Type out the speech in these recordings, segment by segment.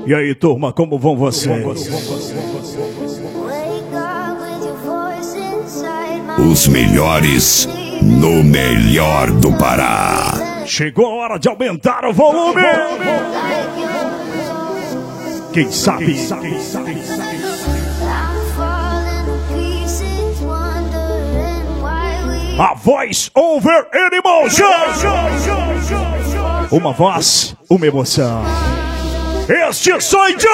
E aí, turma, como vão vocês? Os melhores no melhor do Pará. Chegou a hora de aumentar o volume. Quem sabe? A voz over emotion. Uma voz, uma emoção. Este sou eu.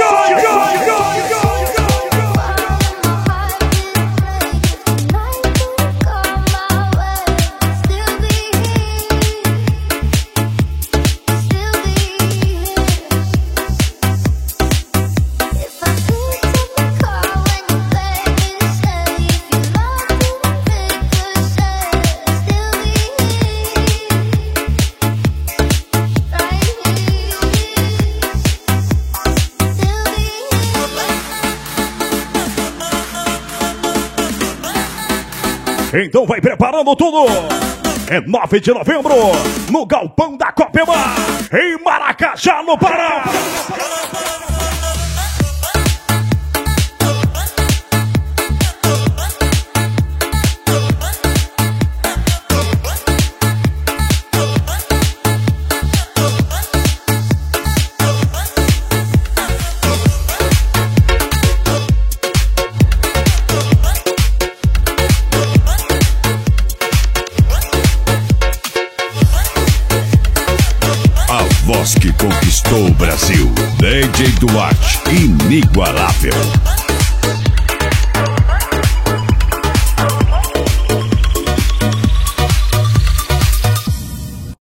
Então vai preparando tudo. É 9 de novembro, no Galpão da Copemar, em Maracajá, no Pará. Voz que conquistou o Brasil. DJ Duarte, inigualável.